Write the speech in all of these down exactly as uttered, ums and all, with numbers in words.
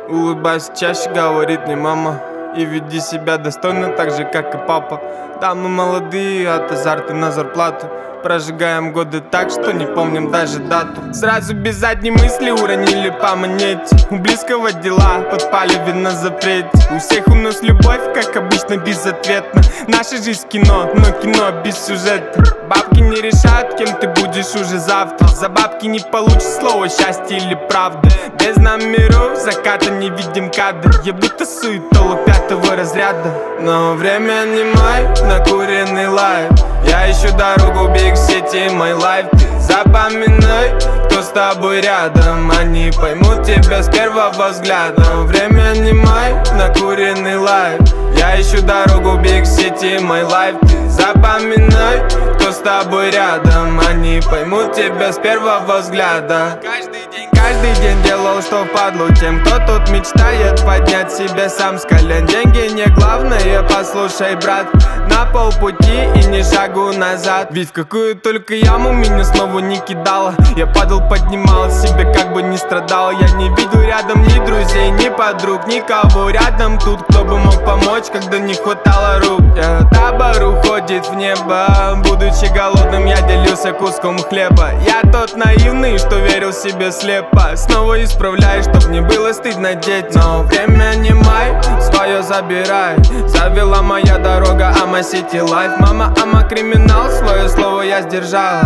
Улыбайся чаще, говорит мне мама, и веди себя достойно, так же, как и папа. Да, мы молодые, от азарта на зарплату. Прожигаем годы так, что не помним даже дату. Сразу без задней мысли уронили по монете. У близкого дела подпали вин на запрете. У всех у нас любовь, как обычно, безответна. Наша жизнь кино, но кино без сюжета. Бабки не решают, кем ты будешь уже завтра. За бабки не получишь слово счастье или правда. Без номеров заката не видим кадр. Я будто суетолог пятого разряда. Но время не май, накуренный лайф. Я ищу дорогу Big City, мой лайф. Ты запоминай, кто с тобой рядом. Они поймут тебя с первого взгляда. Время не май, накуренный лайф. Я ищу дорогу Big City, мой лайф. Ты запоминай, кто с тобой рядом. Они поймут тебя с первого взгляда. Каждый день, каждый день делал, что впадлу тем, кто тут мечтает поднять себя сам с колен. Деньги не главное, послушай, брат. На полпути и ни шагу назад. Ведь в какую только яму меня снова не кидало. Я падал, поднимал себе, как бы не страдал. Я не видел рядом ни друзей, ни подруг, никого рядом тут, кто бы мог помочь, когда не хватало рук. Я, табор уходит в небо. Будучи голодным, я делился куском хлеба. Я тот наивный, что верил себе слепо. Снова исправляй, чтоб не было стыдно детям. Но время не май, свое забирай. Завела моя дорога, ама City Life. Мама, ама криминал, свое слово я сдержал.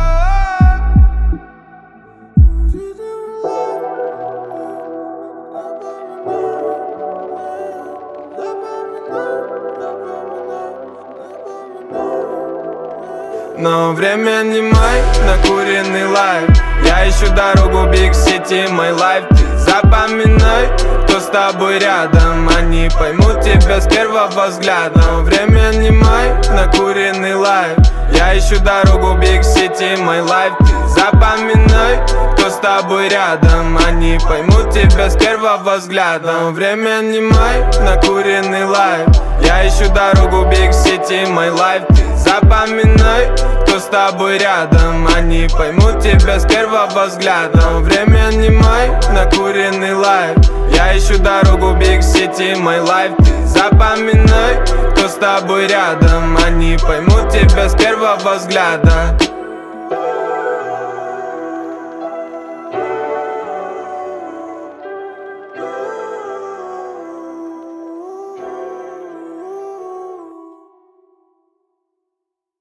Но время не май, накуренный лайф. Я ищу дорогу Big City, мой лайф. Ты запоминай, кто с тобой рядом. Они поймут тебя с первого взгляда. Но время не май, накуренный лайф. Я ищу дорогу Big City, мой лайф. Ты запоминай, кто с тобой рядом. Они поймут тебя с первого взгляда. Но время не май, накуренный лайф. Я ищу дорогу Big City, мой лайф. Ты запоминай, кто с тобой рядом. Они поймут тебя с первого взгляда. Но время не май, накуренный лайф. Я ищу дорогу Big City, мой лайф. Ты запоминай, кто с тобой рядом. Они поймут тебя с первого взгляда.